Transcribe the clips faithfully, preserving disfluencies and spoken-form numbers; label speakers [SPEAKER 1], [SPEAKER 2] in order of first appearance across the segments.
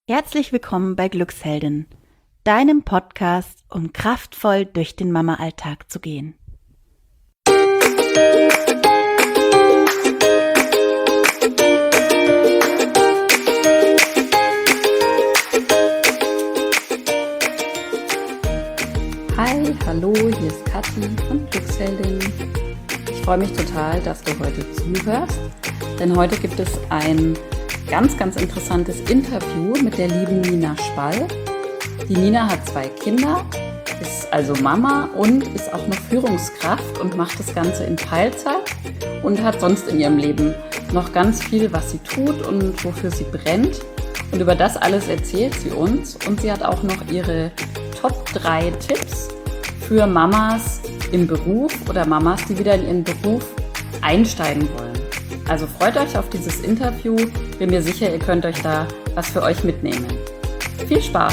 [SPEAKER 1] Herzlich willkommen bei Glücksheldin, deinem Podcast, um kraftvoll durch den Mama-Alltag zu gehen.
[SPEAKER 2] Hi, hallo, hier ist Kathi von Glücksheldin. Ich freue mich total, dass du heute zuhörst, denn heute gibt es ein ganz, ganz interessantes Interview mit der lieben Nina Spall. Die Nina hat zwei Kinder, ist also Mama und ist auch noch Führungskraft und macht das Ganze in Teilzeit und hat sonst in ihrem Leben noch ganz viel, was sie tut und wofür sie brennt. Und über das alles erzählt sie uns und sie hat auch noch ihre Top drei Tipps für Mamas im Beruf oder Mamas, die wieder in ihren Beruf einsteigen wollen. Also freut euch auf dieses Interview. Bin mir sicher, ihr könnt euch da was für euch mitnehmen. Viel Spaß!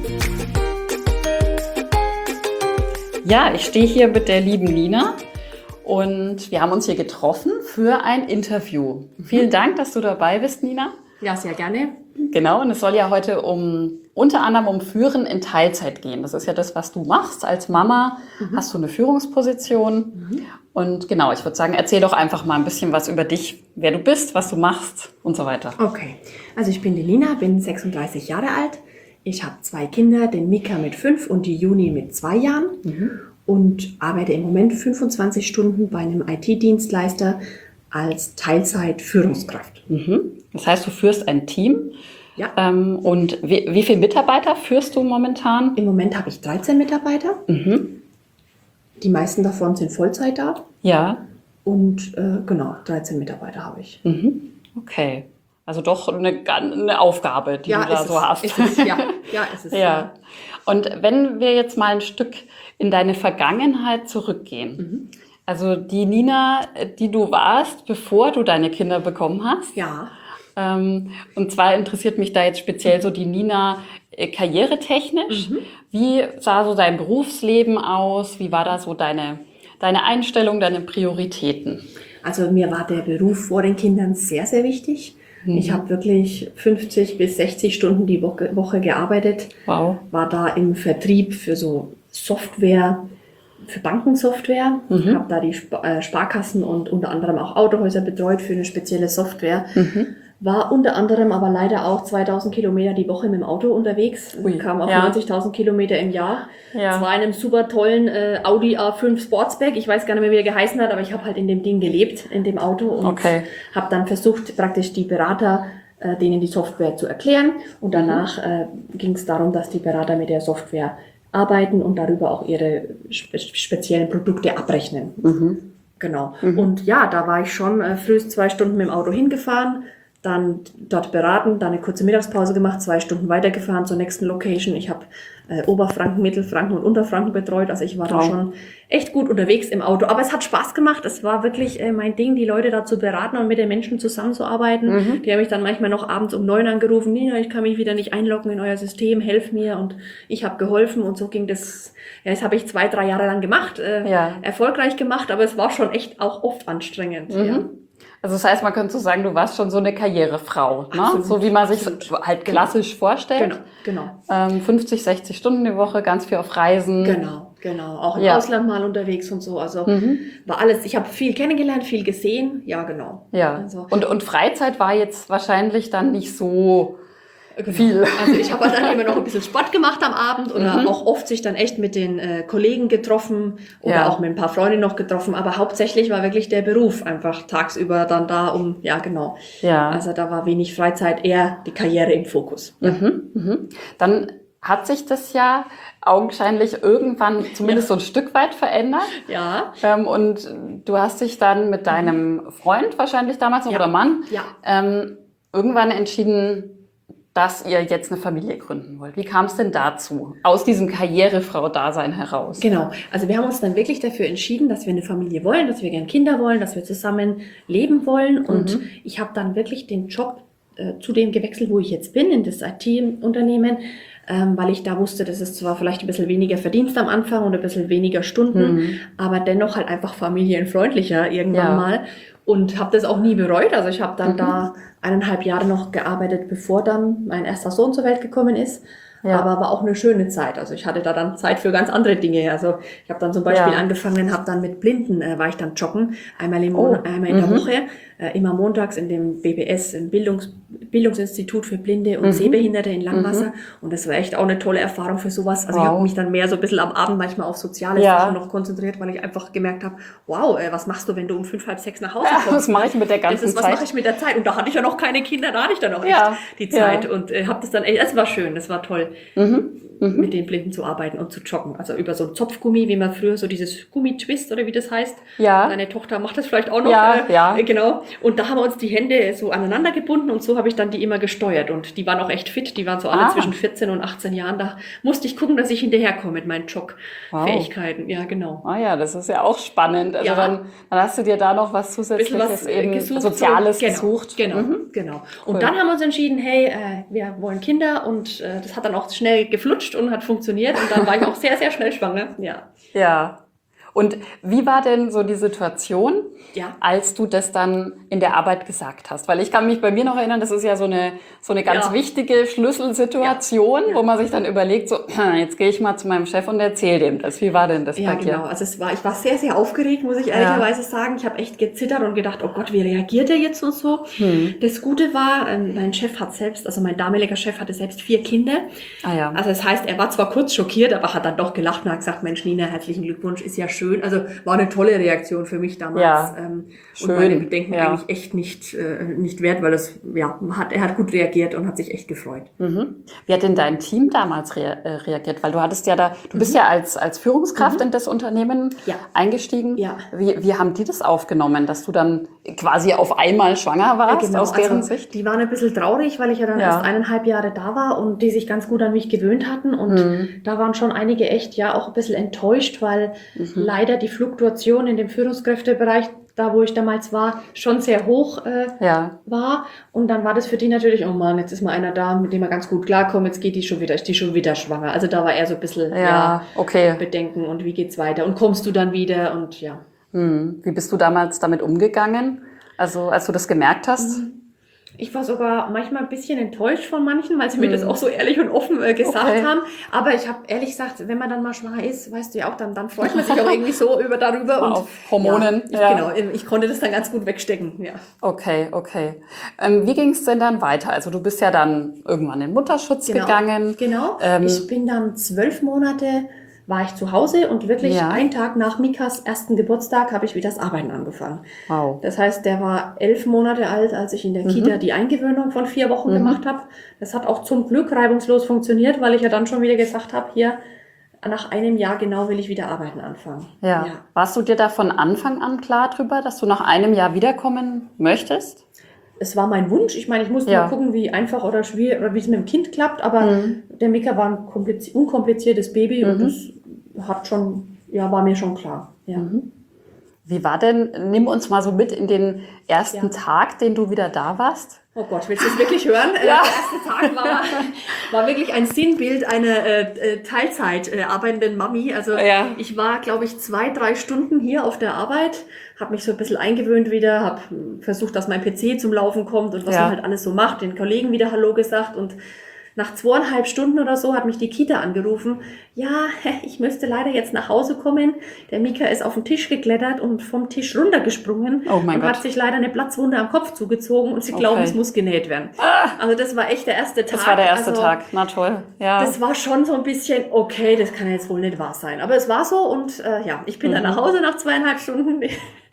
[SPEAKER 2] Ja, ich stehe hier mit der lieben Nina und wir haben uns hier getroffen für ein Interview. Mhm. Vielen Dank, dass du dabei bist, Nina.
[SPEAKER 3] Ja, sehr gerne.
[SPEAKER 2] Genau, und es soll ja heute um unter anderem um Führen in Teilzeit gehen. Das ist ja das, was du machst. Als Mama mhm. hast du eine Führungsposition. Mhm. Und genau, ich würde sagen, erzähl doch einfach mal ein bisschen was über dich, wer du bist, was du machst und so weiter.
[SPEAKER 3] Okay, also ich bin die Nina, bin sechsunddreißig Jahre alt. Ich habe zwei Kinder, den Mika mit fünf und die Juni mit zwei Jahren. Mhm. Und arbeite im Moment fünfundzwanzig Stunden bei einem I T-Dienstleister als Teilzeit-Führungskraft.
[SPEAKER 2] Mhm. Das heißt, du führst ein Team.
[SPEAKER 3] Ja.
[SPEAKER 2] Ähm, und wie, wie viele Mitarbeiter führst du momentan?
[SPEAKER 3] Im Moment habe ich dreizehn Mitarbeiter. Mhm. Die meisten davon sind Vollzeit da.
[SPEAKER 2] Ja.
[SPEAKER 3] Und äh, genau, dreizehn Mitarbeiter habe ich.
[SPEAKER 2] Mhm. Okay. Also doch eine, eine Aufgabe, die ja, du da so es, hast.
[SPEAKER 3] Ist es, ja, ja, ist es.
[SPEAKER 2] Ja. Ja. Und wenn wir jetzt mal ein Stück in deine Vergangenheit zurückgehen. Mhm. Also die Nina, die du warst, bevor du deine Kinder bekommen hast.
[SPEAKER 3] Ja.
[SPEAKER 2] Ähm, und zwar interessiert mich da jetzt speziell so die Nina äh, karrieretechnisch. Mhm. Wie sah so dein Berufsleben aus? Wie war da so deine, deine Einstellung, deine Prioritäten?
[SPEAKER 3] Also mir war der Beruf vor den Kindern sehr, sehr wichtig. Mhm. Ich habe wirklich fünfzig bis sechzig Stunden die Woche, Woche gearbeitet.
[SPEAKER 2] Wow.
[SPEAKER 3] War da im Vertrieb für so Software, für Bankensoftware. Mhm. Habe da die Sp- äh, Sparkassen und unter anderem auch Autohäuser betreut für eine spezielle Software. Mhm. War unter anderem aber leider auch zweitausend Kilometer die Woche mit dem Auto unterwegs. Ui, kam auf ja. neunzigtausend Kilometer im Jahr. Ja. Es war in einem super tollen äh, Audi A fünf Sportsback. Ich weiß gar nicht mehr, wie er geheißen hat, aber ich habe halt in dem Ding gelebt, in dem Auto. Und okay. habe dann versucht, praktisch die Berater, äh, denen die Software zu erklären. Und danach mhm. äh, ging es darum, dass die Berater mit der Software arbeiten und darüber auch ihre spe- speziellen Produkte abrechnen. Mhm. Genau. Mhm. Und ja, da war ich schon äh, frühest zwei Stunden mit dem Auto hingefahren, dann dort beraten, dann eine kurze Mittagspause gemacht, zwei Stunden weitergefahren zur nächsten Location. Ich habe äh, Oberfranken, Mittelfranken und Unterfranken betreut, also ich war wow. da schon echt gut unterwegs im Auto. Aber es hat Spaß gemacht, es war wirklich äh, mein Ding, die Leute da zu beraten und mit den Menschen zusammenzuarbeiten. Mhm. Die haben mich dann manchmal noch abends um neun angerufen, Nina, ich kann mich wieder nicht einloggen in euer System, helf mir. Und ich habe geholfen und so ging das, ja, das habe ich zwei, drei Jahre lang gemacht, äh, ja. erfolgreich gemacht, aber es war schon echt auch oft anstrengend. Mhm. Ja.
[SPEAKER 2] Also das heißt, man könnte so sagen, du warst schon so eine Karrierefrau, ne? Absolut, so wie man sich absolut. halt klassisch genau. vorstellt.
[SPEAKER 3] Genau, genau.
[SPEAKER 2] Ähm, fünfzig, sechzig Stunden die Woche, ganz viel auf Reisen.
[SPEAKER 3] Genau, genau. Auch im
[SPEAKER 2] ja.
[SPEAKER 3] Ausland mal unterwegs und so. Also mhm. war alles, ich habe viel kennengelernt, viel gesehen. Ja, genau.
[SPEAKER 2] Ja. Also. Und, und Freizeit war jetzt wahrscheinlich dann nicht so... Genau. Viel.
[SPEAKER 3] Also ich habe dann immer noch ein bisschen Sport gemacht am Abend oder mhm. auch oft sich dann echt mit den äh, Kollegen getroffen oder ja. auch mit ein paar Freunden noch getroffen. Aber hauptsächlich war wirklich der Beruf einfach tagsüber dann da um, ja genau. Ja. Also da war wenig Freizeit, eher die Karriere im Fokus. Ja.
[SPEAKER 2] Mhm. Mhm. Dann hat sich das ja augenscheinlich irgendwann zumindest ja. so ein Stück weit verändert.
[SPEAKER 3] Ja.
[SPEAKER 2] Ähm, und du hast dich dann mit deinem Freund wahrscheinlich damals noch
[SPEAKER 3] ja.
[SPEAKER 2] oder Mann
[SPEAKER 3] ja.
[SPEAKER 2] ähm, irgendwann entschieden, dass ihr jetzt eine Familie gründen wollt. Wie kam es denn dazu, aus diesem Karrierefrau-Dasein heraus?
[SPEAKER 3] Genau, also wir haben uns dann wirklich dafür entschieden, dass wir eine Familie wollen, dass wir gerne Kinder wollen, dass wir zusammen leben wollen. Und mhm. ich habe dann wirklich den Job äh, zu dem gewechselt, wo ich jetzt bin, in das I T-Unternehmen, ähm, weil ich da wusste, das ist zwar vielleicht ein bisschen weniger Verdienst am Anfang und ein bisschen weniger Stunden, mhm. aber dennoch halt einfach familienfreundlicher irgendwann ja. mal. Und habe das auch nie bereut. Also ich habe dann mhm. da eineinhalb Jahre noch gearbeitet, bevor dann mein erster Sohn zur Welt gekommen ist. Ja. Aber war auch eine schöne Zeit. Also ich hatte da dann Zeit für ganz andere Dinge. Also ich habe dann zum Beispiel ja. angefangen, habe dann mit Blinden, äh, war ich dann joggen, einmal im Monat, oh. einmal in der mhm. Woche, äh, immer montags in dem B B S, im Bildungs Bildungsinstitut für Blinde und mhm. Sehbehinderte in Langwasser. Mhm. Und das war echt auch eine tolle Erfahrung für sowas. Also wow. ich habe mich dann mehr so ein bisschen am Abend manchmal auf soziale ja. Sachen noch konzentriert, weil ich einfach gemerkt habe, wow, äh, was machst du, wenn du um fünf, halb sechs nach Hause kommst?
[SPEAKER 2] Ja, was mache ich mit der ganzen
[SPEAKER 3] das ist,
[SPEAKER 2] Zeit?
[SPEAKER 3] Was mache ich mit der Zeit? Und da hatte ich ja noch keine Kinder, da hatte ich dann auch ja. echt die Zeit. Ja. Und äh, habe das dann echt, es war schön, das war toll. Mhm. Mhm. mit den Blinden zu arbeiten und zu joggen. Also über so ein Zopfgummi, wie man früher so dieses Gummitwist oder wie das heißt. Ja. Deine Tochter macht das vielleicht auch noch.
[SPEAKER 2] Ja,
[SPEAKER 3] äh,
[SPEAKER 2] ja.
[SPEAKER 3] Äh, genau. Und da haben wir uns die Hände so aneinander gebunden und so habe ich dann die immer gesteuert. Und die waren auch echt fit. Die waren so alle ah. zwischen vierzehn und achtzehn Jahren. Da musste ich gucken, dass ich hinterherkomme mit meinen Jogfähigkeiten. Wow. Ja, genau.
[SPEAKER 2] Ah ja, das ist ja auch spannend. Also ja. dann, dann hast du dir da noch was Zusätzliches, was, eben gesucht, Soziales
[SPEAKER 3] so, genau,
[SPEAKER 2] gesucht.
[SPEAKER 3] Genau, mhm. genau. Und cool. dann haben wir uns entschieden, hey, äh, wir wollen Kinder und äh, das hat dann auch schnell geflutscht und hat funktioniert. Und dann war ich auch sehr, sehr schnell schwanger. Ja.
[SPEAKER 2] Ja. Und wie war denn so die Situation, ja. als du das dann in der Arbeit gesagt hast? Weil ich kann mich bei mir noch erinnern, das ist ja so eine so eine ganz ja. wichtige Schlüsselsituation, ja. wo man sich dann überlegt, so jetzt gehe ich mal zu meinem Chef und erzähle dem das. Wie war denn das
[SPEAKER 3] ja,
[SPEAKER 2] bei dir?
[SPEAKER 3] Genau. Also es war, ich war sehr, sehr aufgeregt, muss ich ehrlicherweise ja. sagen. Ich habe echt gezittert und gedacht, oh Gott, wie reagiert er jetzt und so. Hm. Das Gute war, mein Chef hat selbst, also mein damaliger Chef hatte selbst vier Kinder. Ah, ja. Also das heißt, er war zwar kurz schockiert, aber hat dann doch gelacht und hat gesagt, Mensch Nina, herzlichen Glückwunsch, ist ja schön. Also war eine tolle Reaktion für mich damals. Ja, ähm, und meine Bedenken ja. eigentlich echt nicht, äh, nicht wert, weil das, ja, hat, er hat gut reagiert und hat sich echt gefreut.
[SPEAKER 2] Mhm. Wie hat denn dein Team damals rea äh, reagiert? Weil du hattest ja da, du bist mhm. ja als, als Führungskraft mhm. in das Unternehmen ja. eingestiegen. Ja. Wie, wie haben die das aufgenommen, dass du dann quasi auf einmal schwanger warst, ja, genau. aus deren
[SPEAKER 3] also,
[SPEAKER 2] Sicht?
[SPEAKER 3] Die waren ein bisschen traurig, weil ich ja dann ja. erst eineinhalb Jahre da war und die sich ganz gut an mich gewöhnt hatten. Und mhm. da waren schon einige echt ja auch ein bisschen enttäuscht, weil mhm. leider die Fluktuation in dem Führungskräftebereich, da wo ich damals war, schon sehr hoch äh, ja. war. Und dann war das für die natürlich, oh Mann, jetzt ist mal einer da, mit dem wir ganz gut klarkommen, jetzt geht die schon wieder, ist die schon wieder schwanger. Also da war eher so ein bisschen
[SPEAKER 2] ja, ja, okay.
[SPEAKER 3] Bedenken und wie geht's weiter und kommst du dann wieder und ja.
[SPEAKER 2] Hm. Wie bist du damals damit umgegangen? Also als du das gemerkt hast?
[SPEAKER 3] Mhm. Ich war sogar manchmal ein bisschen enttäuscht von manchen, weil sie mir das auch so ehrlich und offen äh, gesagt okay. haben. Aber ich habe ehrlich gesagt, wenn man dann mal schwanger ist, weißt du ja auch, dann, dann freut man sich auch irgendwie so über darüber. Und
[SPEAKER 2] auf Hormonen.
[SPEAKER 3] Ja, ich, ja. Genau, ich konnte das dann ganz gut wegstecken. Ja.
[SPEAKER 2] Okay, okay. Ähm, wie ging es denn dann weiter? Also du bist ja dann irgendwann in Mutterschutz
[SPEAKER 3] genau.
[SPEAKER 2] gegangen.
[SPEAKER 3] Genau, ähm, ich bin dann zwölf Monate... war ich zu Hause und wirklich ja. einen Tag nach Mikas ersten Geburtstag habe ich wieder das Arbeiten angefangen. Wow. Das heißt, der war elf Monate alt, als ich in der mhm. Kita die Eingewöhnung von vier Wochen mhm. gemacht habe. Das hat auch zum Glück reibungslos funktioniert, weil ich ja dann schon wieder gesagt habe, hier, nach einem Jahr genau will ich wieder arbeiten anfangen.
[SPEAKER 2] Ja. ja. Warst du dir da von Anfang an klar drüber, dass du nach einem Jahr wiederkommen möchtest?
[SPEAKER 3] Es war mein Wunsch. Ich meine, ich musste ja. mal gucken, wie einfach oder schwierig oder wie es mit dem Kind klappt. Aber mhm. der Mika war ein unkompliziertes Baby mhm. und das hat schon, ja, war mir schon klar. Ja.
[SPEAKER 2] Mhm. Wie war denn, nimm uns mal so mit in den ersten ja. Tag, den du wieder da warst.
[SPEAKER 3] Oh Gott, willst du es wirklich hören? Ja. Der erste Tag war, war wirklich ein Sinnbild einer äh, Teilzeit äh, arbeitenden Mami. Also ja. ich war, glaube ich, zwei, drei Stunden hier auf der Arbeit, habe mich so ein bisschen eingewöhnt wieder, habe versucht, dass mein P C zum Laufen kommt und was ja. man halt alles so macht, den Kollegen wieder Hallo gesagt und nach zweieinhalb Stunden oder so hat mich die Kita angerufen. Ja, ich müsste leider jetzt nach Hause kommen. Der Mika ist auf den Tisch geklettert und vom Tisch runtergesprungen
[SPEAKER 2] oh mein
[SPEAKER 3] und
[SPEAKER 2] Gott.
[SPEAKER 3] hat sich leider eine Platzwunde am Kopf zugezogen und sie okay. glauben, es muss genäht werden.
[SPEAKER 2] Ah.
[SPEAKER 3] Also das war echt der erste Tag.
[SPEAKER 2] Das war der erste
[SPEAKER 3] also,
[SPEAKER 2] Tag, na toll. Ja.
[SPEAKER 3] Das war schon so ein bisschen, okay, das kann jetzt wohl nicht wahr sein. Aber es war so und äh, ja, ich bin mhm. dann nach Hause nach zweieinhalb Stunden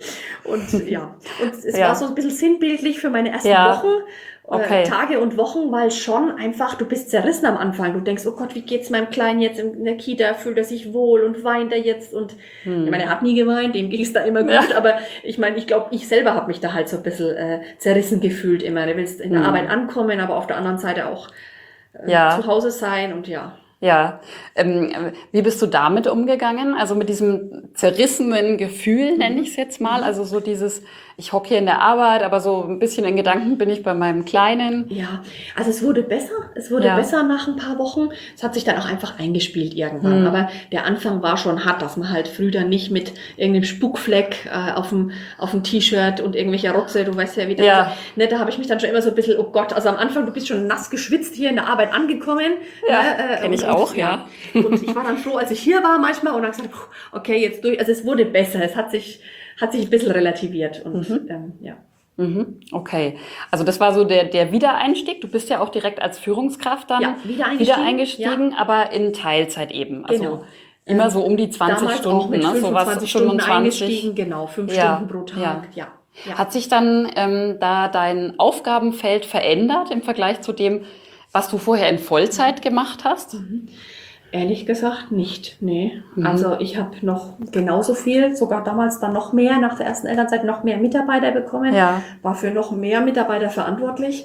[SPEAKER 3] und ja, und es ja. war so ein bisschen sinnbildlich für meine ersten ja. Wochen. Okay. Tage und Wochen, weil schon einfach, du bist zerrissen am Anfang. Du denkst, oh Gott, wie geht's meinem Kleinen jetzt in der Kita? Fühlt er sich wohl und weint er jetzt? Und hm. ich meine, er hat nie geweint, dem ging's da immer gut. Ja. Aber ich meine, ich glaube, ich selber habe mich da halt so ein bisschen äh, zerrissen gefühlt immer. Du willst in der hm. Arbeit ankommen, aber auf der anderen Seite auch äh, ja. zu Hause sein und ja.
[SPEAKER 2] Ja, ähm, wie bist du damit umgegangen? Also mit diesem zerrissenen Gefühl, nenne ich es jetzt mal. Also so dieses, ich hocke hier in der Arbeit, aber so ein bisschen in Gedanken bin ich bei meinem Kleinen.
[SPEAKER 3] Ja, also es wurde besser. Es wurde
[SPEAKER 2] Ja.
[SPEAKER 3] besser nach ein paar Wochen. Es hat sich dann auch einfach eingespielt irgendwann.
[SPEAKER 2] Hm.
[SPEAKER 3] Aber der Anfang war schon hart, dass man halt früh dann nicht mit irgendeinem Spuckfleck äh, auf dem auf dem T-Shirt und irgendwelcher Rotze, du weißt ja, wie das
[SPEAKER 2] Ja.
[SPEAKER 3] ist. Ne, da habe ich mich dann schon immer so ein bisschen, oh Gott, also am Anfang, du bist schon nass geschwitzt hier in der Arbeit angekommen.
[SPEAKER 2] Ja,
[SPEAKER 3] ne, äh,
[SPEAKER 2] kenn ich
[SPEAKER 3] und,
[SPEAKER 2] auch,
[SPEAKER 3] und,
[SPEAKER 2] ja.
[SPEAKER 3] Und ich war dann froh, als ich hier war manchmal und dann gesagt, puh, okay, jetzt durch. Also es wurde besser. Es hat sich hat sich ein bisschen relativiert und
[SPEAKER 2] Mhm.
[SPEAKER 3] ähm, ja.
[SPEAKER 2] Mhm. Okay, also das war so der, der Wiedereinstieg. Du bist ja auch direkt als Führungskraft dann
[SPEAKER 3] Ja, wieder eingestiegen,
[SPEAKER 2] wieder eingestiegen, aber in Teilzeit eben. Also
[SPEAKER 3] Genau.
[SPEAKER 2] immer so um die zwanzig
[SPEAKER 3] Damals
[SPEAKER 2] Stunden,
[SPEAKER 3] auch mit
[SPEAKER 2] ne? So was
[SPEAKER 3] fünfundzwanzig Stunden
[SPEAKER 2] fünfundzwanzig.
[SPEAKER 3] eingestiegen, genau, fünf
[SPEAKER 2] Ja,
[SPEAKER 3] Stunden pro Tag,
[SPEAKER 2] ja.
[SPEAKER 3] ja. ja.
[SPEAKER 2] Hat sich dann ähm, da dein Aufgabenfeld verändert im Vergleich zu dem, was du vorher in Vollzeit gemacht hast?
[SPEAKER 3] Ehrlich gesagt nicht, nee.
[SPEAKER 2] Mhm.
[SPEAKER 3] Also ich habe noch genauso viel, sogar damals dann noch mehr, nach der ersten Elternzeit noch mehr Mitarbeiter bekommen,
[SPEAKER 2] Ja.
[SPEAKER 3] war für noch mehr Mitarbeiter verantwortlich.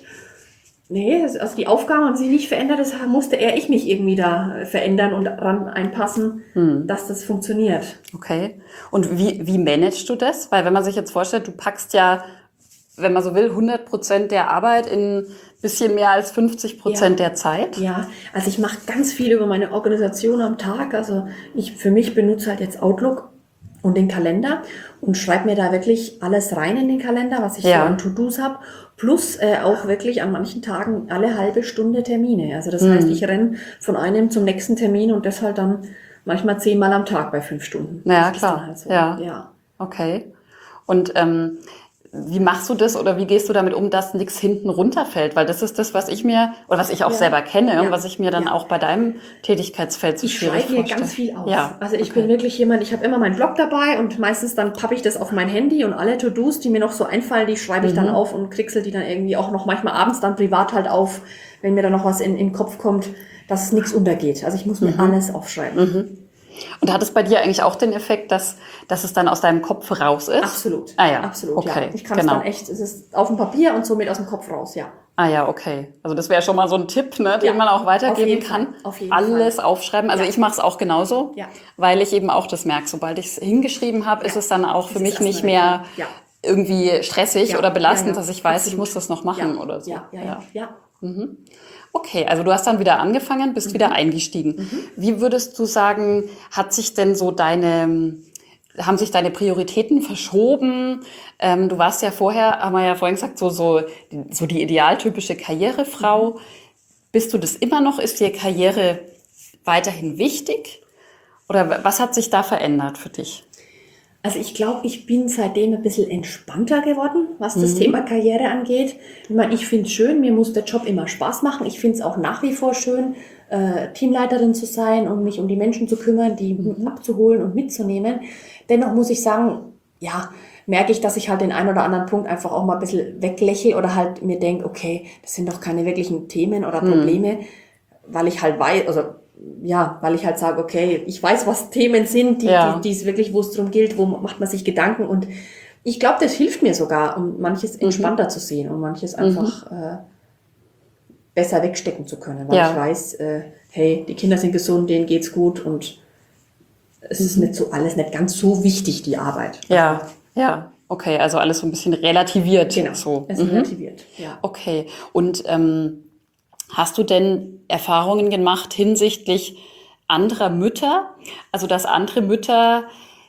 [SPEAKER 3] Nee, also die Aufgaben haben sich nicht verändert, deshalb musste eher ich mich irgendwie da verändern und ran einpassen,
[SPEAKER 2] Mhm.
[SPEAKER 3] dass das funktioniert.
[SPEAKER 2] Okay. Und wie, wie managst du das? Weil wenn man sich jetzt vorstellt, du packst ja, wenn man so will, hundert Prozent der Arbeit in bisschen mehr als fünfzig Prozent
[SPEAKER 3] Ja.
[SPEAKER 2] der Zeit.
[SPEAKER 3] Ja, also ich mache ganz viel über meine Organisation am Tag. Also ich für mich benutze halt jetzt Outlook und den Kalender und schreibe mir da wirklich alles rein in den Kalender, was ich
[SPEAKER 2] Ja.
[SPEAKER 3] so an To-Dos habe. Plus äh, auch wirklich an manchen Tagen alle halbe Stunde Termine. Also das
[SPEAKER 2] Mhm.
[SPEAKER 3] heißt, ich renne von einem zum nächsten Termin und das halt dann manchmal zehnmal am Tag bei fünf Stunden.
[SPEAKER 2] Ja,
[SPEAKER 3] Das ist
[SPEAKER 2] klar.
[SPEAKER 3] dann halt so.
[SPEAKER 2] Ja.
[SPEAKER 3] ja.
[SPEAKER 2] Okay. Und ähm, wie machst du das oder wie gehst du damit um, dass nichts hinten runterfällt? Weil das ist das, was ich mir, oder was ich auch
[SPEAKER 3] Ja.
[SPEAKER 2] selber kenne und
[SPEAKER 3] Ja.
[SPEAKER 2] was ich mir dann
[SPEAKER 3] Ja.
[SPEAKER 2] auch bei deinem Tätigkeitsfeld so
[SPEAKER 3] Ich
[SPEAKER 2] schwierig
[SPEAKER 3] schreibe mir
[SPEAKER 2] vorstelle.
[SPEAKER 3] ganz viel auf.
[SPEAKER 2] Ja.
[SPEAKER 3] Also ich
[SPEAKER 2] okay.
[SPEAKER 3] bin wirklich jemand, ich habe immer meinen Blog dabei und meistens dann pappe ich das auf mein Handy und alle To-Dos, die mir noch so einfallen, die schreibe ich
[SPEAKER 2] Mhm.
[SPEAKER 3] dann auf und kricksel die dann irgendwie auch noch manchmal abends dann privat halt auf, wenn mir dann noch was in, in den Kopf kommt, dass nichts untergeht. Also ich muss mir
[SPEAKER 2] Mhm.
[SPEAKER 3] alles aufschreiben.
[SPEAKER 2] Mhm. Und hat es bei dir eigentlich auch den Effekt, dass, dass es dann aus deinem Kopf raus ist?
[SPEAKER 3] Absolut.
[SPEAKER 2] Ah ja,
[SPEAKER 3] Absolut,
[SPEAKER 2] okay,
[SPEAKER 3] ja. Ich kann
[SPEAKER 2] genau.
[SPEAKER 3] es dann echt, es ist auf dem Papier und somit aus dem Kopf raus, ja.
[SPEAKER 2] Ah ja, okay. Also das wäre schon mal so ein Tipp, ne, den
[SPEAKER 3] Ja,
[SPEAKER 2] man auch
[SPEAKER 3] auf
[SPEAKER 2] weitergeben
[SPEAKER 3] jeden
[SPEAKER 2] kann.
[SPEAKER 3] Fall, auf jeden
[SPEAKER 2] Alles
[SPEAKER 3] Fall.
[SPEAKER 2] aufschreiben. Also
[SPEAKER 3] Ja.
[SPEAKER 2] ich mache es auch genauso,
[SPEAKER 3] Ja.
[SPEAKER 2] weil ich eben auch das merke. Sobald ich es hingeschrieben habe, ist
[SPEAKER 3] Ja.
[SPEAKER 2] es dann auch für
[SPEAKER 3] Es
[SPEAKER 2] mich
[SPEAKER 3] ist
[SPEAKER 2] nicht
[SPEAKER 3] erstmal
[SPEAKER 2] mehr
[SPEAKER 3] weg. Ja.
[SPEAKER 2] irgendwie stressig
[SPEAKER 3] Ja,
[SPEAKER 2] oder belastend,
[SPEAKER 3] ja, ja.
[SPEAKER 2] dass ich weiß, ich
[SPEAKER 3] Absolut.
[SPEAKER 2] muss das noch machen
[SPEAKER 3] Ja.
[SPEAKER 2] oder so.
[SPEAKER 3] Ja, ja, ja. ja.
[SPEAKER 2] Mhm. Okay, also du hast dann wieder angefangen, bist
[SPEAKER 3] Mhm.
[SPEAKER 2] wieder eingestiegen. Wie würdest du sagen, hat sich denn so deine, haben sich deine Prioritäten verschoben? Ähm, du warst ja vorher, haben wir ja vorhin gesagt, so, so, so die idealtypische Karrierefrau.
[SPEAKER 3] Mhm.
[SPEAKER 2] Bist du das immer noch? Ist dir Karriere weiterhin wichtig? Oder was hat sich da verändert für dich?
[SPEAKER 3] Also ich glaube, ich bin seitdem ein bisschen entspannter geworden, was das
[SPEAKER 2] Mhm.
[SPEAKER 3] Thema Karriere angeht. Ich meine, ich finde es schön, mir muss der Job immer Spaß machen. Ich finde es auch nach wie vor schön, äh, Teamleiterin zu sein und mich um die Menschen zu kümmern, die
[SPEAKER 2] Mhm.
[SPEAKER 3] abzuholen und mitzunehmen. Dennoch muss ich sagen, ja, merke ich, dass ich halt den einen oder anderen Punkt einfach auch mal ein bisschen weglächle oder halt mir denke, okay, das sind doch keine wirklichen Themen oder Probleme, weil ich halt weiß, also ja, weil ich halt sage, okay, ich weiß, was Themen sind, die,
[SPEAKER 2] Ja.
[SPEAKER 3] die, die es wirklich, wo es darum gilt, wo macht man sich Gedanken und ich glaube, das hilft mir sogar, um manches entspannter zu sehen und manches einfach äh, besser wegstecken zu können, weil
[SPEAKER 2] Ja.
[SPEAKER 3] ich weiß, äh, hey, die Kinder sind gesund, denen geht's gut und es ist nicht so alles nicht ganz so wichtig, die Arbeit.
[SPEAKER 2] Ja, ja, okay, also alles so ein bisschen relativiert.
[SPEAKER 3] Genau,
[SPEAKER 2] So.
[SPEAKER 3] es
[SPEAKER 2] Mhm.
[SPEAKER 3] relativiert, ja.
[SPEAKER 2] Okay, und ähm, hast du denn Erfahrungen gemacht hinsichtlich anderer Mütter? Also, dass andere Mütter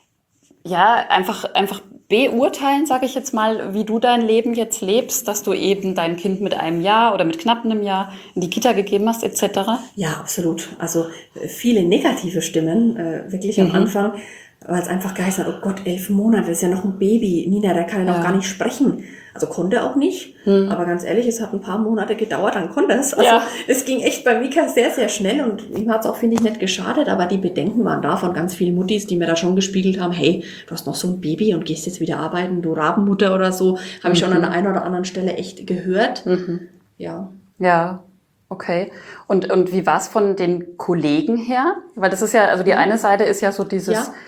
[SPEAKER 2] ja einfach, einfach beurteilen, sage ich jetzt mal, wie du dein Leben jetzt lebst, dass du eben dein Kind mit einem Jahr oder mit knapp einem Jahr in die Kita gegeben hast, et cetera?
[SPEAKER 3] Ja, absolut. Also äh, viele negative Stimmen, äh, wirklich am
[SPEAKER 2] Mhm.
[SPEAKER 3] Anfang, weil es einfach geheißen hat, oh Gott, elf Monate, ist ja noch ein Baby. Nina, der kann ja noch
[SPEAKER 2] Ja.
[SPEAKER 3] gar nicht sprechen. Also konnte auch nicht.
[SPEAKER 2] Mhm.
[SPEAKER 3] Aber ganz ehrlich, es hat ein paar Monate gedauert, dann konnte es. Also
[SPEAKER 2] Ja.
[SPEAKER 3] es ging echt bei Mika sehr, sehr schnell und ihm hat es auch, finde ich, nicht geschadet. Aber die Bedenken waren da von ganz vielen Muttis, die mir da schon gespiegelt haben, hey, du hast noch so ein Baby und gehst jetzt wieder arbeiten, du Rabenmutter oder so. Habe ich schon an der einen oder anderen Stelle echt gehört.
[SPEAKER 2] Mhm.
[SPEAKER 3] Ja.
[SPEAKER 2] Ja, okay. Und, und wie war es von den Kollegen her? Weil das ist ja, also die eine Seite ist ja so dieses,
[SPEAKER 3] Ja.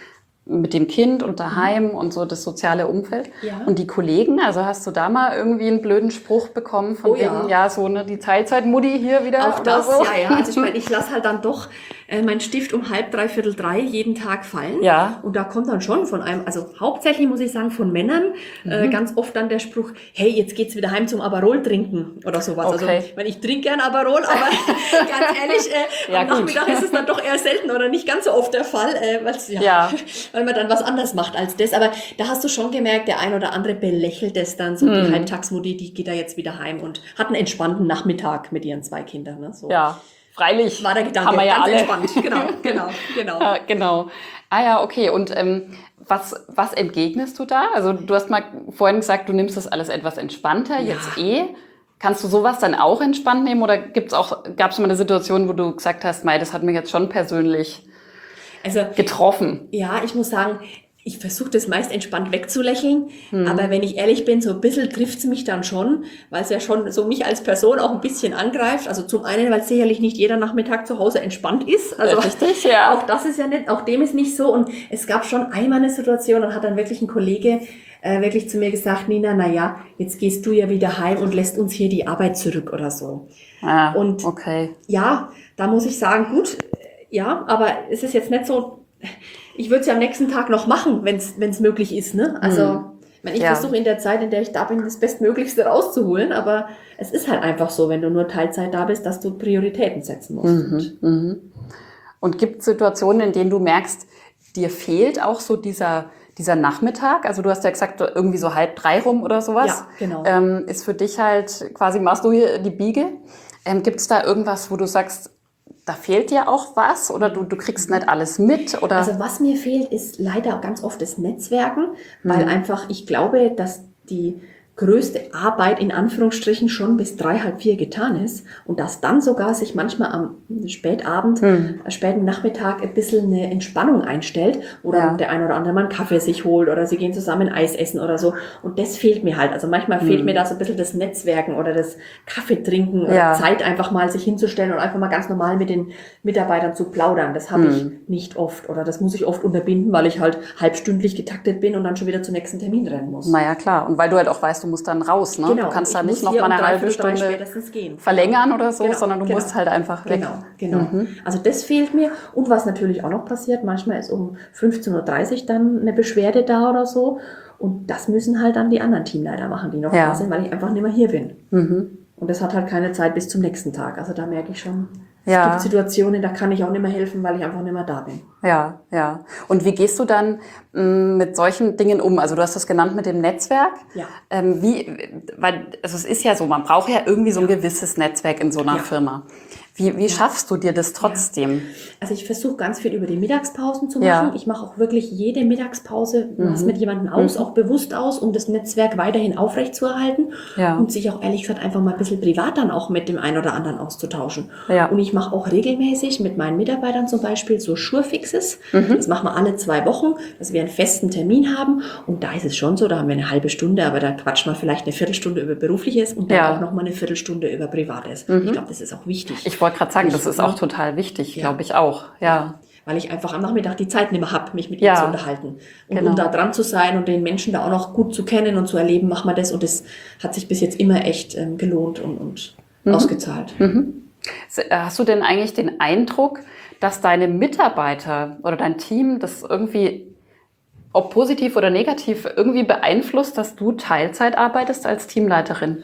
[SPEAKER 2] mit dem Kind und daheim und so das soziale Umfeld.
[SPEAKER 3] Ja.
[SPEAKER 2] Und die Kollegen, also hast du da mal irgendwie einen blöden Spruch bekommen von
[SPEAKER 3] Oh,
[SPEAKER 2] wegen,
[SPEAKER 3] ja.
[SPEAKER 2] ja, so ne, die Teilzeitmutti hier wieder
[SPEAKER 3] Auch
[SPEAKER 2] oder
[SPEAKER 3] das,
[SPEAKER 2] so?
[SPEAKER 3] ja, ja. Also ich meine, ich lasse halt dann doch äh, meinen Stift um halb, dreiviertel drei jeden Tag fallen.
[SPEAKER 2] Ja.
[SPEAKER 3] Und da kommt dann schon von einem, also hauptsächlich muss ich sagen von Männern,
[SPEAKER 2] Mhm.
[SPEAKER 3] äh, ganz oft dann der Spruch, hey, jetzt geht's wieder heim zum Aperol trinken oder sowas.
[SPEAKER 2] Okay.
[SPEAKER 3] Also ich meine, ich trinke gern Aperol, aber ganz ehrlich, äh,
[SPEAKER 2] Ja,
[SPEAKER 3] am
[SPEAKER 2] gut.
[SPEAKER 3] Nachmittag ist es dann doch eher selten oder nicht ganz so oft der Fall, äh, weil's, ja,
[SPEAKER 2] Ja.
[SPEAKER 3] weil man dann was anderes macht als das. Aber da hast du schon gemerkt, der ein oder andere belächelt es dann, so
[SPEAKER 2] Mhm.
[SPEAKER 3] die Halbtagsmutti, die geht da jetzt wieder heim und hat einen entspannten Nachmittag mit ihren zwei Kindern. Ne? So.
[SPEAKER 2] Ja, freilich.
[SPEAKER 3] War der Gedanke,
[SPEAKER 2] Haben wir ja
[SPEAKER 3] ganz
[SPEAKER 2] alle.
[SPEAKER 3] entspannt. Genau, genau, genau.
[SPEAKER 2] Ja, genau. Ah ja, okay. Und ähm, was, was entgegnest du da? Also du hast mal vorhin gesagt, du nimmst das alles etwas entspannter,
[SPEAKER 3] Ja.
[SPEAKER 2] jetzt eh. Kannst du sowas dann auch entspannt nehmen oder gibt's auch, gab es mal eine Situation, wo du gesagt hast, Mei, das hat mich jetzt schon persönlich
[SPEAKER 3] Also
[SPEAKER 2] getroffen?
[SPEAKER 3] ja, ich muss sagen, ich versuche das meist entspannt wegzulächeln,
[SPEAKER 2] Mhm.
[SPEAKER 3] aber wenn ich ehrlich bin, so ein bisschen trifft's mich dann schon, weil es ja schon so mich als Person auch ein bisschen angreift. Also zum einen, weil sicherlich nicht jeder Nachmittag zu Hause entspannt ist. Also
[SPEAKER 2] Richtig, ja.
[SPEAKER 3] auch das ist ja nicht, auch dem ist nicht so. Und es gab schon einmal eine Situation, und hat dann wirklich ein Kollege äh, wirklich zu mir gesagt, Nina, na ja, jetzt gehst du ja wieder heim und lässt uns hier die Arbeit zurück oder so.
[SPEAKER 2] Ah,
[SPEAKER 3] Und
[SPEAKER 2] okay.
[SPEAKER 3] ja, da muss ich sagen, gut, ja, aber es ist jetzt nicht so, ich würde es ja am nächsten Tag noch machen, wenn es möglich ist, ne? Also,
[SPEAKER 2] Hm.
[SPEAKER 3] ich, meine, ich
[SPEAKER 2] Ja.
[SPEAKER 3] versuche in der Zeit, in der ich da bin, das Bestmöglichste rauszuholen, aber es ist halt einfach so, wenn du nur Teilzeit da bist, dass du Prioritäten setzen musst.
[SPEAKER 2] Mhm, mhm. Und gibt es Situationen, in denen du merkst, dir fehlt auch so dieser, dieser Nachmittag? Also du hast ja gesagt, irgendwie so halb drei rum oder sowas.
[SPEAKER 3] Ja, genau.
[SPEAKER 2] Ähm, ist für dich halt quasi, machst du hier die Biege? Ähm, gibt es da irgendwas, wo du sagst, da fehlt dir auch was oder du, du kriegst nicht alles mit? Oder?
[SPEAKER 3] Also was mir fehlt, ist leider ganz oft das Netzwerken, weil
[SPEAKER 2] Mhm.
[SPEAKER 3] einfach ich glaube, dass die größte Arbeit in Anführungsstrichen schon bis drei, halb vier getan ist und dass dann sogar sich manchmal am Spätabend,
[SPEAKER 2] Mhm.
[SPEAKER 3] äh, späten Nachmittag ein bisschen eine Entspannung einstellt oder
[SPEAKER 2] Ja.
[SPEAKER 3] der ein oder andere mal einen Kaffee sich holt oder sie gehen zusammen Eis essen oder so und das fehlt mir halt. Also manchmal fehlt mir da so ein bisschen das Netzwerken oder das Kaffee trinken oder
[SPEAKER 2] Ja.
[SPEAKER 3] Zeit einfach mal sich hinzustellen und einfach mal ganz normal mit den Mitarbeitern zu plaudern. Das habe ich nicht oft oder das muss ich oft unterbinden, weil ich halt halbstündlich getaktet bin und dann schon wieder zum nächsten Termin rennen muss.
[SPEAKER 2] Naja, klar. Und weil du halt auch weißt, du musst dann raus, ne?
[SPEAKER 3] Genau,
[SPEAKER 2] Du kannst
[SPEAKER 3] ich
[SPEAKER 2] da nicht
[SPEAKER 3] muss
[SPEAKER 2] noch
[SPEAKER 3] hier
[SPEAKER 2] mal
[SPEAKER 3] um
[SPEAKER 2] eine halbe
[SPEAKER 3] dreiviertel drei
[SPEAKER 2] Stunde
[SPEAKER 3] spätestens gehen.
[SPEAKER 2] verlängern oder so,
[SPEAKER 3] Genau,
[SPEAKER 2] sondern du
[SPEAKER 3] genau.
[SPEAKER 2] musst halt einfach weg.
[SPEAKER 3] Genau, genau. Also das fehlt mir. Und was natürlich auch noch passiert, manchmal ist um fünfzehn Uhr dreißig dann eine Beschwerde da oder so. Und das müssen halt dann die anderen Teamleiter machen, die noch
[SPEAKER 2] Ja.
[SPEAKER 3] da sind, weil ich einfach nicht mehr hier bin.
[SPEAKER 2] Mhm.
[SPEAKER 3] Und das hat halt keine Zeit bis zum nächsten Tag. Also da merke ich schon, es
[SPEAKER 2] Ja.
[SPEAKER 3] gibt Situationen, da kann ich auch nicht mehr helfen, weil ich einfach nicht mehr da bin.
[SPEAKER 2] Ja, ja. Und wie gehst du dann mh, mit solchen Dingen um? Also du hast das genannt mit dem Netzwerk.
[SPEAKER 3] Ja.
[SPEAKER 2] Ähm, wie, weil also es ist ja so, man braucht ja irgendwie so ein gewisses Netzwerk in so einer
[SPEAKER 3] Ja.
[SPEAKER 2] Firma. Wie, wie schaffst du dir das trotzdem?
[SPEAKER 3] Also ich versuche ganz viel über die Mittagspausen zu
[SPEAKER 2] Ja.
[SPEAKER 3] machen. Ich mache auch wirklich jede Mittagspause was mit jemandem aus, auch bewusst aus, um das Netzwerk weiterhin aufrechtzuerhalten
[SPEAKER 2] Ja.
[SPEAKER 3] und sich auch ehrlich gesagt einfach mal ein bisschen privat dann auch mit dem einen oder anderen auszutauschen.
[SPEAKER 2] Ja.
[SPEAKER 3] Und ich mache auch regelmäßig mit meinen Mitarbeitern zum Beispiel so Surefixes. Das machen wir alle zwei Wochen, dass wir einen festen Termin haben. Und da ist es schon so, da haben wir eine halbe Stunde, aber da quatschen wir vielleicht eine Viertelstunde über Berufliches und dann
[SPEAKER 2] Ja.
[SPEAKER 3] auch nochmal eine Viertelstunde über Privates. Ich glaube, das ist auch wichtig.
[SPEAKER 2] Ich wollte gerade sagen,
[SPEAKER 3] Ich-
[SPEAKER 2] das ist auch total wichtig,
[SPEAKER 3] Ja.
[SPEAKER 2] glaube ich auch. Ja.
[SPEAKER 3] Weil ich einfach am Nachmittag die Zeit nicht mehr habe, mich mit
[SPEAKER 2] Ja.
[SPEAKER 3] ihnen zu unterhalten. Und
[SPEAKER 2] Genau.
[SPEAKER 3] um da dran zu sein und den Menschen da auch noch gut zu kennen und zu erleben, machen wir das. Und das hat sich bis jetzt immer echt ähm, gelohnt und, und ausgezahlt.
[SPEAKER 2] Hast du denn eigentlich den Eindruck, dass deine Mitarbeiter oder dein Team das irgendwie, ob positiv oder negativ, irgendwie beeinflusst, dass du Teilzeit arbeitest als Teamleiterin?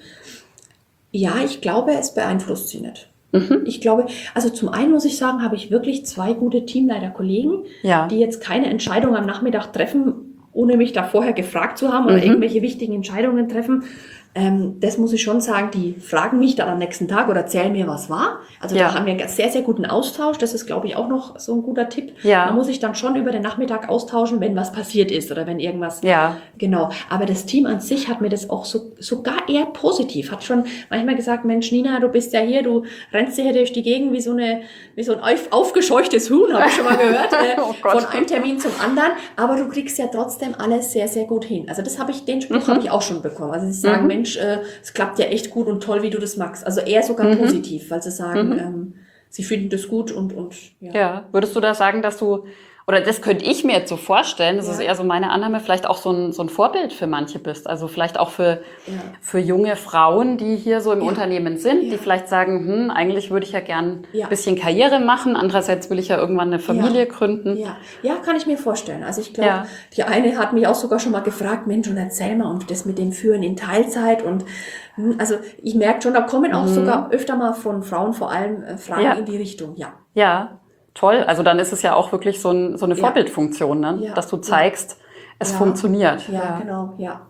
[SPEAKER 3] Ja, ich glaube, es beeinflusst sie nicht. Ich glaube, also zum einen muss ich sagen, habe ich wirklich zwei gute Teamleiter-Kollegen,
[SPEAKER 2] Ja.
[SPEAKER 3] die jetzt keine Entscheidung am Nachmittag treffen, ohne mich da vorher gefragt zu haben oder irgendwelche wichtigen Entscheidungen treffen. Ähm, das muss ich schon sagen, die fragen mich dann am nächsten Tag oder erzählen mir, was war. Also
[SPEAKER 2] Ja.
[SPEAKER 3] da haben wir einen sehr, sehr guten Austausch. Das ist, glaube ich, auch noch so ein guter Tipp.
[SPEAKER 2] Ja.
[SPEAKER 3] Man muss sich dann schon über den Nachmittag austauschen, wenn was passiert ist oder wenn irgendwas...
[SPEAKER 2] Ja.
[SPEAKER 3] Genau. Aber das Team an sich hat mir das auch so, sogar eher positiv. Hat schon manchmal gesagt, Mensch, Nina, du bist ja hier, du rennst hier durch die Gegend wie so eine, wie so ein auf, aufgescheuchtes Huhn, habe ich schon mal gehört, äh,
[SPEAKER 2] Oh Gott.
[SPEAKER 3] von einem Termin zum anderen. Aber du kriegst ja trotzdem alles sehr, sehr gut hin. Also das habe ich, den Spruch habe ich auch schon bekommen. Also sie sagen, Mensch, äh, es klappt ja echt gut und toll, wie du das magst. Also eher sogar positiv, weil sie sagen, ähm, sie finden das gut und, und ja.
[SPEAKER 2] Ja. Würdest du da sagen, dass du oder das könnte ich mir jetzt so vorstellen, das
[SPEAKER 3] Ja.
[SPEAKER 2] ist eher so meine Annahme, vielleicht auch so ein, so ein Vorbild für manche bist. Also vielleicht auch für,
[SPEAKER 3] Ja.
[SPEAKER 2] für junge Frauen, die hier so im
[SPEAKER 3] Ja.
[SPEAKER 2] Unternehmen sind,
[SPEAKER 3] Ja.
[SPEAKER 2] die vielleicht sagen, hm, eigentlich würde ich ja gern
[SPEAKER 3] Ja.
[SPEAKER 2] ein bisschen Karriere machen, andererseits will ich ja irgendwann eine Familie
[SPEAKER 3] Ja.
[SPEAKER 2] gründen.
[SPEAKER 3] Ja. ja, kann ich mir vorstellen. Also ich glaube,
[SPEAKER 2] Ja.
[SPEAKER 3] die eine hat mich auch sogar schon mal gefragt, Mensch, und erzähl mal, und das mit dem Führen in Teilzeit und hm, also ich merke schon, da kommen auch
[SPEAKER 2] Mhm.
[SPEAKER 3] sogar öfter mal von Frauen vor allem äh, Fragen
[SPEAKER 2] Ja.
[SPEAKER 3] in die Richtung, ja.
[SPEAKER 2] Ja, toll. Also dann ist es ja auch wirklich so, ein, so eine
[SPEAKER 3] Ja.
[SPEAKER 2] Vorbildfunktion, ne?
[SPEAKER 3] Ja.
[SPEAKER 2] Dass du zeigst, es
[SPEAKER 3] Ja.
[SPEAKER 2] funktioniert.
[SPEAKER 3] Ja, genau, ja.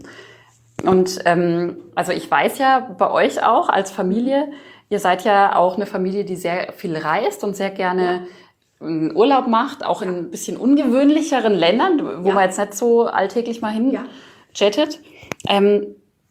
[SPEAKER 2] Und ähm, also ich weiß ja bei euch auch als Familie, ihr seid ja auch eine Familie, die sehr viel reist und sehr gerne einen Urlaub macht, auch in ein bisschen ungewöhnlicheren Ländern, wo
[SPEAKER 3] Ja.
[SPEAKER 2] man jetzt nicht so alltäglich mal hin
[SPEAKER 3] Ja.
[SPEAKER 2] jettet. Ähm,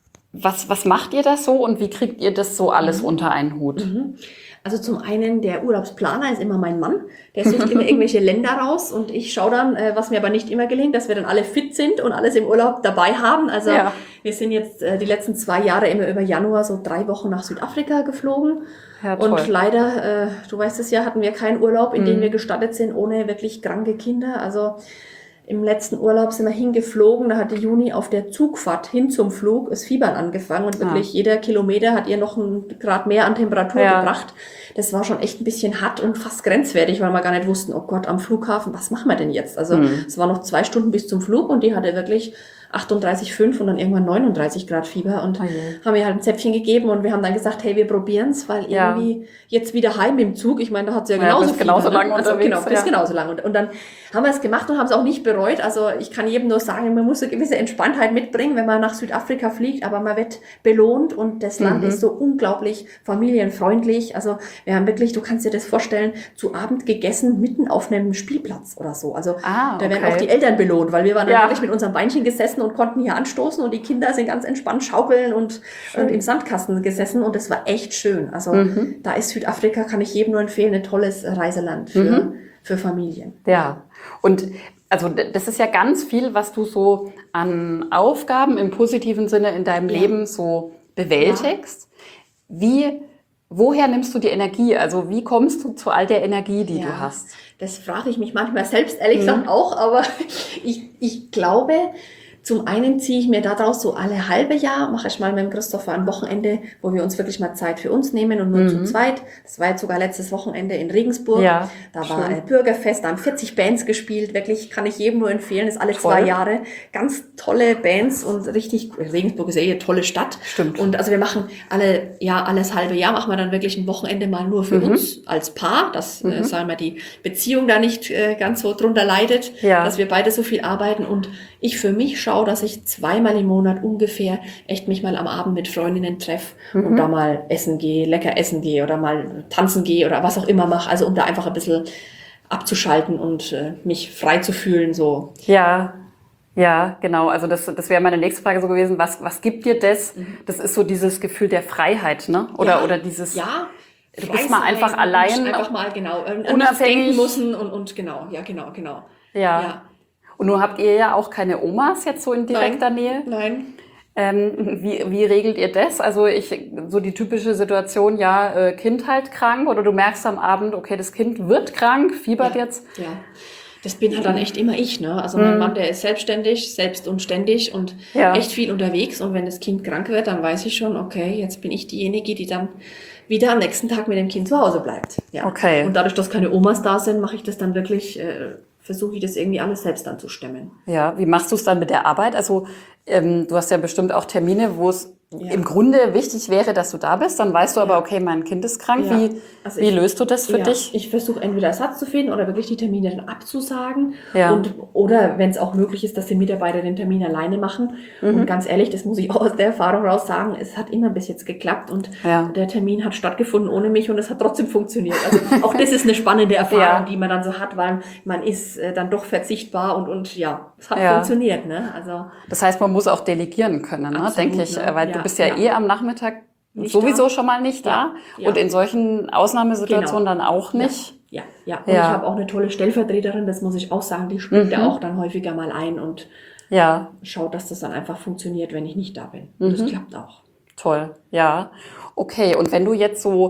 [SPEAKER 2] was, was macht ihr das so und wie kriegt ihr das so alles unter einen Hut?
[SPEAKER 3] Also zum einen, der Urlaubsplaner ist immer mein Mann. Der sucht immer irgendwelche Länder raus und ich schaue dann, äh, was mir aber nicht immer gelingt, dass wir dann alle fit sind und alles im Urlaub dabei haben. Also
[SPEAKER 2] Ja.
[SPEAKER 3] wir sind jetzt äh, die letzten zwei Jahre immer über Januar so drei Wochen nach Südafrika geflogen.
[SPEAKER 2] Ja, toll.
[SPEAKER 3] Und leider, äh, du weißt es ja, hatten wir keinen Urlaub, in
[SPEAKER 2] Mhm.
[SPEAKER 3] dem wir gestattet sind, ohne wirklich kranke Kinder. Also im letzten Urlaub sind wir hingeflogen, da hatte Juni auf der Zugfahrt hin zum Flug das Fiebern angefangen und wirklich jeder Kilometer hat ihr noch einen Grad mehr an Temperatur
[SPEAKER 2] Ja.
[SPEAKER 3] gebracht. Das war schon echt ein bisschen hart und fast grenzwertig, weil wir gar nicht wussten, oh Gott, am Flughafen, was machen wir denn jetzt? Also
[SPEAKER 2] Mhm.
[SPEAKER 3] es war noch zwei Stunden bis zum Flug und die hatte wirklich achtunddreißig Komma fünf und dann irgendwann neununddreißig Grad Fieber und
[SPEAKER 2] Oh je.
[SPEAKER 3] haben ihr halt ein Zäpfchen gegeben und wir haben dann gesagt, hey, wir probieren's, weil
[SPEAKER 2] Ja.
[SPEAKER 3] irgendwie jetzt wieder heim im Zug, ich meine, da hat sie ja
[SPEAKER 2] Ja,
[SPEAKER 3] genauso
[SPEAKER 2] bist genauso
[SPEAKER 3] Fieber,
[SPEAKER 2] lang
[SPEAKER 3] ne? Also
[SPEAKER 2] unterwegs,
[SPEAKER 3] genau, bist
[SPEAKER 2] ja.
[SPEAKER 3] genauso lang. Und, und dann haben wir es gemacht und haben es auch nicht bereut. Also ich kann jedem nur sagen, man muss eine gewisse Entspanntheit mitbringen, wenn man nach Südafrika fliegt, aber man wird belohnt und das Land
[SPEAKER 2] Mhm.
[SPEAKER 3] ist so unglaublich familienfreundlich. Also wir haben wirklich, du kannst dir das vorstellen, zu Abend gegessen mitten auf einem Spielplatz oder so. Also
[SPEAKER 2] Ah,
[SPEAKER 3] da werden
[SPEAKER 2] okay.
[SPEAKER 3] auch die Eltern belohnt, weil wir waren dann
[SPEAKER 2] Ja.
[SPEAKER 3] wirklich mit unserem Beinchen gesessen und konnten hier anstoßen und die Kinder sind ganz entspannt schaukeln und, und im Sandkasten gesessen und das war echt schön. Also
[SPEAKER 2] Mhm.
[SPEAKER 3] da ist Südafrika, kann ich jedem nur empfehlen, ein tolles Reiseland für,
[SPEAKER 2] Mhm.
[SPEAKER 3] für Familien.
[SPEAKER 2] Ja, und also d- das ist ja ganz viel, was du so an Aufgaben im positiven Sinne in deinem
[SPEAKER 3] Ja.
[SPEAKER 2] Leben so bewältigst. Wie, woher nimmst du die Energie? Also wie kommst du zu all der Energie, die
[SPEAKER 3] Ja,
[SPEAKER 2] du hast?
[SPEAKER 3] Das frage ich mich manchmal selbst, ehrlich
[SPEAKER 2] Mhm.
[SPEAKER 3] gesagt auch, aber ich, ich glaube, zum einen ziehe ich mir daraus so alle halbe Jahr, mache ich mal mit dem Christopher ein Wochenende, wo wir uns wirklich mal Zeit für uns nehmen und nur
[SPEAKER 2] Mhm.
[SPEAKER 3] zu zweit. Das war jetzt sogar letztes Wochenende in Regensburg.
[SPEAKER 2] Ja,
[SPEAKER 3] Da war
[SPEAKER 2] schön.
[SPEAKER 3] ein Bürgerfest, da haben vierzig Bands gespielt. Wirklich kann ich jedem nur empfehlen, ist alle
[SPEAKER 2] Toll.
[SPEAKER 3] zwei Jahre. Ganz tolle Bands und richtig, Regensburg ist ja eh eine tolle Stadt.
[SPEAKER 2] Stimmt.
[SPEAKER 3] Und also wir machen alle, ja, alles halbe Jahr machen wir dann wirklich ein Wochenende mal nur für
[SPEAKER 2] Mhm.
[SPEAKER 3] uns als Paar, dass, äh, sagen wir, die Beziehung da nicht äh, ganz so drunter leidet,
[SPEAKER 2] Ja.
[SPEAKER 3] dass wir beide so viel arbeiten. Und ich für mich schaue, dass ich zweimal im Monat ungefähr echt mich mal am Abend mit Freundinnen treffe und da mal essen gehe, lecker essen gehe oder mal tanzen gehe oder was auch immer mache. Also um da einfach ein bisschen abzuschalten und äh, mich frei zu fühlen, so.
[SPEAKER 2] Ja, ja, genau. Also das, das wäre meine nächste Frage so gewesen. Was, was gibt dir das? Das ist so dieses Gefühl der Freiheit, ne? Oder,
[SPEAKER 3] Ja,
[SPEAKER 2] oder dieses,
[SPEAKER 3] ja,
[SPEAKER 2] du
[SPEAKER 3] frei
[SPEAKER 2] bist mal
[SPEAKER 3] sein
[SPEAKER 2] einfach
[SPEAKER 3] und
[SPEAKER 2] allein,
[SPEAKER 3] einfach mal, genau, an nichts
[SPEAKER 2] unabhängig.
[SPEAKER 3] denken müssen und, und genau, ja, genau, genau.
[SPEAKER 2] ja.
[SPEAKER 3] Ja.
[SPEAKER 2] Und nun habt ihr ja auch keine Omas jetzt so in direkter Nähe.
[SPEAKER 3] Nein.
[SPEAKER 2] Ähm, wie, wie regelt ihr das? Also ich, so die typische Situation, ja, äh, Kind halt krank oder du merkst am Abend, okay, das Kind wird krank, fiebert
[SPEAKER 3] Ja.
[SPEAKER 2] jetzt.
[SPEAKER 3] Ja. Das bin halt dann echt immer ich, ne? Also mein Mann, der ist selbstständig, selbst und ständig und
[SPEAKER 2] Ja.
[SPEAKER 3] echt viel unterwegs. Und wenn das Kind krank wird, dann weiß ich schon, okay, jetzt bin ich diejenige, die dann wieder am nächsten Tag mit dem Kind zu Hause bleibt. Ja.
[SPEAKER 2] Okay.
[SPEAKER 3] Und dadurch, dass keine Omas da sind, mache ich das dann wirklich, äh, versuche ich das irgendwie alles selbst dann zu stemmen.
[SPEAKER 2] Ja, wie machst du es dann mit der Arbeit? Also ähm, du hast ja bestimmt auch Termine, wo es
[SPEAKER 3] Ja.
[SPEAKER 2] im Grunde wichtig wäre, dass du da bist. Dann weißt du aber,
[SPEAKER 3] Ja.
[SPEAKER 2] okay, mein Kind ist krank.
[SPEAKER 3] Ja.
[SPEAKER 2] Wie,
[SPEAKER 3] Also
[SPEAKER 2] wie
[SPEAKER 3] ich-
[SPEAKER 2] löst du das für
[SPEAKER 3] ja,
[SPEAKER 2] dich?
[SPEAKER 3] Ich versuche entweder Ersatz zu finden oder wirklich die Termine dann abzusagen.
[SPEAKER 2] Ja.
[SPEAKER 3] Und, oder wenn es auch möglich ist, dass die Mitarbeiter den Termin alleine machen.
[SPEAKER 2] Mhm.
[SPEAKER 3] Und ganz ehrlich, das muss ich auch aus der Erfahrung raus sagen, es hat immer bis jetzt geklappt und
[SPEAKER 2] Ja.
[SPEAKER 3] der Termin hat stattgefunden ohne mich und es hat trotzdem funktioniert. Also auch das ist eine spannende Erfahrung,
[SPEAKER 2] Ja.
[SPEAKER 3] die man dann so hat, weil man ist äh, dann doch verzichtbar und, und ja, es hat
[SPEAKER 2] Ja.
[SPEAKER 3] funktioniert. Ne? Also
[SPEAKER 2] Das heißt, man muss auch delegieren können, ne?
[SPEAKER 3] Absolut,
[SPEAKER 2] denke ich,
[SPEAKER 3] ne?
[SPEAKER 2] äh, weil
[SPEAKER 3] Ja,
[SPEAKER 2] du bist ja,
[SPEAKER 3] ja.
[SPEAKER 2] eh am Nachmittag
[SPEAKER 3] Nicht
[SPEAKER 2] sowieso
[SPEAKER 3] da.
[SPEAKER 2] schon mal nicht da
[SPEAKER 3] Ja, ja.
[SPEAKER 2] und in solchen Ausnahmesituationen
[SPEAKER 3] Genau.
[SPEAKER 2] dann auch nicht.
[SPEAKER 3] Ja, ja. Und
[SPEAKER 2] Ja.
[SPEAKER 3] ich habe auch eine tolle Stellvertreterin, das muss ich auch sagen, die springt
[SPEAKER 2] Mhm.
[SPEAKER 3] ja auch dann häufiger mal ein und
[SPEAKER 2] Ja,
[SPEAKER 3] schaut, dass das dann einfach funktioniert, wenn ich nicht da bin. Und
[SPEAKER 2] Mhm.
[SPEAKER 3] das klappt auch.
[SPEAKER 2] toll, ja. Okay, und wenn du jetzt so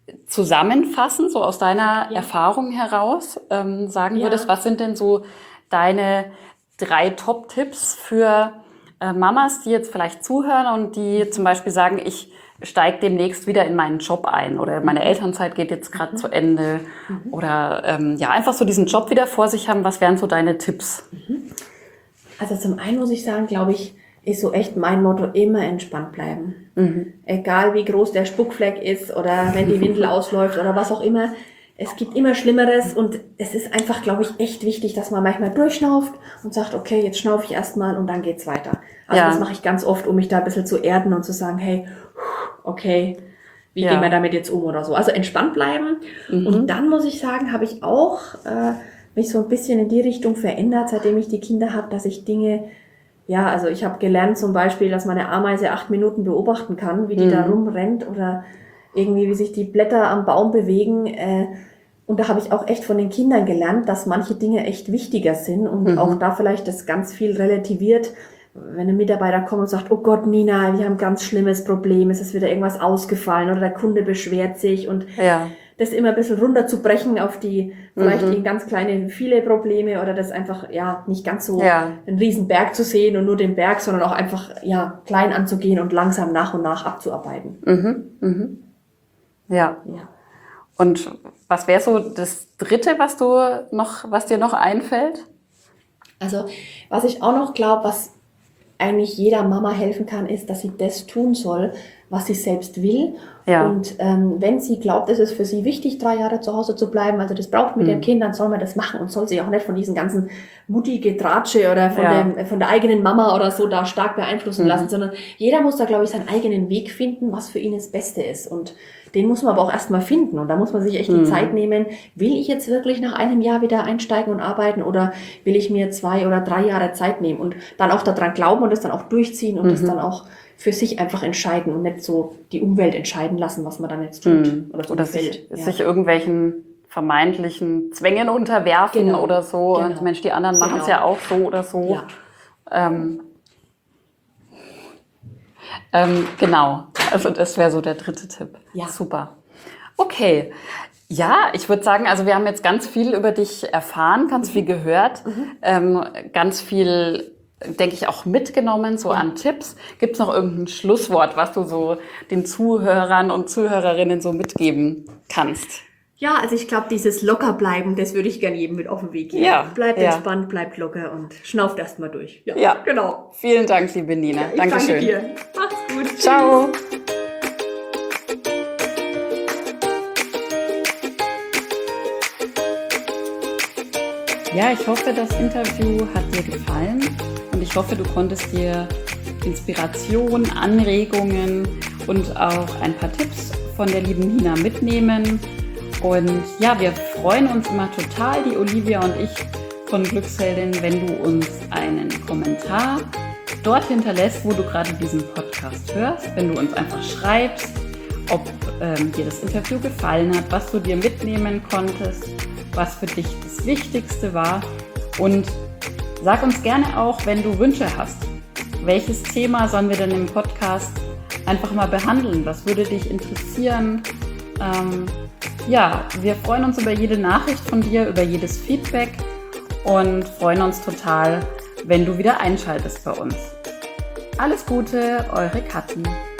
[SPEAKER 2] zusammenfassen, so aus deiner
[SPEAKER 3] Ja.
[SPEAKER 2] Erfahrung heraus ähm, sagen
[SPEAKER 3] Ja.
[SPEAKER 2] würdest, was sind denn so deine drei Top-Tipps für äh, Mamas, die jetzt vielleicht zuhören und die zum Beispiel sagen, ich steige demnächst wieder in meinen Job ein oder meine Elternzeit geht jetzt gerade
[SPEAKER 3] Mhm.
[SPEAKER 2] zu Ende
[SPEAKER 3] Mhm.
[SPEAKER 2] oder ähm, ja, einfach so diesen Job wieder vor sich haben. Was wären so deine Tipps?
[SPEAKER 3] Also zum einen muss ich sagen, glaube ich, ist so echt mein Motto, immer entspannt bleiben.
[SPEAKER 2] Mhm.
[SPEAKER 3] Egal wie groß der Spuckfleck ist oder wenn die Windel ausläuft oder was auch immer. Es gibt immer Schlimmeres und es ist einfach, glaube ich, echt wichtig, dass man manchmal durchschnauft und sagt, okay, jetzt schnaufe ich erstmal und dann geht's weiter. Also
[SPEAKER 2] Ja.
[SPEAKER 3] das mache ich ganz oft, um mich da ein bisschen zu erden und zu sagen, hey, okay, wie
[SPEAKER 2] Ja.
[SPEAKER 3] gehen wir damit jetzt um oder so. Also entspannt bleiben.
[SPEAKER 2] Mhm.
[SPEAKER 3] Und dann muss ich sagen, habe ich auch äh, mich so ein bisschen in die Richtung verändert, seitdem ich die Kinder habe, dass ich Dinge, ja, also ich habe gelernt zum Beispiel, dass man eine Ameise acht Minuten beobachten kann, wie die
[SPEAKER 2] Mhm.
[SPEAKER 3] da rumrennt oder irgendwie, wie sich die Blätter am Baum bewegen. Äh, und da habe ich auch echt von den Kindern gelernt, dass manche Dinge echt wichtiger sind und
[SPEAKER 2] Mhm.
[SPEAKER 3] auch da vielleicht das ganz viel relativiert. Wenn ein Mitarbeiter kommt und sagt, oh Gott, Nina, wir haben ein ganz schlimmes Problem, es ist wieder irgendwas ausgefallen oder der Kunde beschwert sich und
[SPEAKER 2] Ja.
[SPEAKER 3] das immer ein bisschen runterzubrechen auf die, vielleicht
[SPEAKER 2] Mhm.
[SPEAKER 3] die ganz kleine, viele Probleme oder das einfach, ja, nicht ganz so
[SPEAKER 2] Ja.
[SPEAKER 3] einen riesen Berg zu sehen und nur den Berg, sondern auch einfach, ja, klein anzugehen und langsam nach und nach abzuarbeiten.
[SPEAKER 2] Mhm. Mhm. Ja.
[SPEAKER 3] Ja.
[SPEAKER 2] Und was wäre so das Dritte, was du noch, was dir noch einfällt?
[SPEAKER 3] Also, was ich auch noch glaube, was eigentlich jeder Mama helfen kann, ist, dass sie das tun soll, was sie selbst will.
[SPEAKER 2] Ja.
[SPEAKER 3] Und ähm, wenn sie glaubt, es ist für sie wichtig, drei Jahre zu Hause zu bleiben, also das braucht mit
[SPEAKER 2] Mhm.
[SPEAKER 3] dem Kind, dann soll man das machen und soll sich auch nicht von diesen ganzen Mutti-Getratsche oder von,
[SPEAKER 2] Ja.
[SPEAKER 3] dem, von der eigenen Mama oder so da stark beeinflussen
[SPEAKER 2] Mhm.
[SPEAKER 3] lassen, sondern jeder muss da, glaube ich, seinen eigenen Weg finden, was für ihn das Beste ist. Und den muss man aber auch erstmal finden. Und da muss man sich echt die
[SPEAKER 2] Mhm.
[SPEAKER 3] Zeit nehmen, will ich jetzt wirklich nach einem Jahr wieder einsteigen und arbeiten oder will ich mir zwei oder drei Jahre Zeit nehmen und dann auch daran glauben und das dann auch durchziehen und
[SPEAKER 2] Mhm.
[SPEAKER 3] das dann auch für sich einfach entscheiden und nicht so die Umwelt entscheiden lassen, was man dann jetzt tut.
[SPEAKER 2] Mhm.
[SPEAKER 3] Oder, so
[SPEAKER 2] Oder
[SPEAKER 3] Umfeld.
[SPEAKER 2] sich,
[SPEAKER 3] Ja.
[SPEAKER 2] sich irgendwelchen vermeintlichen Zwängen unterwerfen
[SPEAKER 3] Genau.
[SPEAKER 2] oder so.
[SPEAKER 3] Genau.
[SPEAKER 2] Und Mensch, die anderen machen es
[SPEAKER 3] Genau.
[SPEAKER 2] ja auch so oder so.
[SPEAKER 3] Ja.
[SPEAKER 2] Ähm, ähm, genau, also das wäre so der dritte Tipp.
[SPEAKER 3] Ja.
[SPEAKER 2] Super. Okay. Ja, ich würde sagen, also wir haben jetzt ganz viel über dich erfahren, ganz viel gehört, ähm, ganz viel, denke ich, auch mitgenommen, so
[SPEAKER 3] Ja.
[SPEAKER 2] an Tipps. Gibt es noch irgendein Schlusswort, was du so den Zuhörern und Zuhörerinnen so mitgeben kannst?
[SPEAKER 3] Ja, also ich glaube, dieses Lockerbleiben, das würde ich gerne jedem mit auf den Weg geben.
[SPEAKER 2] Ja,
[SPEAKER 3] Bleibt
[SPEAKER 2] ja.
[SPEAKER 3] entspannt, bleibt locker und schnauft erst mal durch.
[SPEAKER 2] Ja.
[SPEAKER 3] genau.
[SPEAKER 2] Vielen Dank, liebe Nina.
[SPEAKER 3] Ich
[SPEAKER 2] Dankeschön.
[SPEAKER 3] danke dir. Macht's gut.
[SPEAKER 2] Ciao. Ja, ich hoffe, das Interview hat dir gefallen und ich hoffe, du konntest dir Inspiration, Anregungen und auch ein paar Tipps von der lieben Nina mitnehmen. Und ja, wir freuen uns immer total, die Olivia und ich von Glücksheldin, wenn du uns einen Kommentar dort hinterlässt, wo du gerade diesen Podcast hörst, wenn du uns einfach schreibst, ob ähm, dir das Interview gefallen hat, was du dir mitnehmen konntest, was für dich das Wichtigste war. Und sag uns gerne auch, wenn du Wünsche hast. Welches Thema sollen wir denn im Podcast einfach mal behandeln? Was würde dich interessieren? Ähm, ja, wir freuen uns über jede Nachricht von dir, über jedes Feedback und freuen uns total, wenn du wieder einschaltest bei uns. Alles Gute, eure Kathi.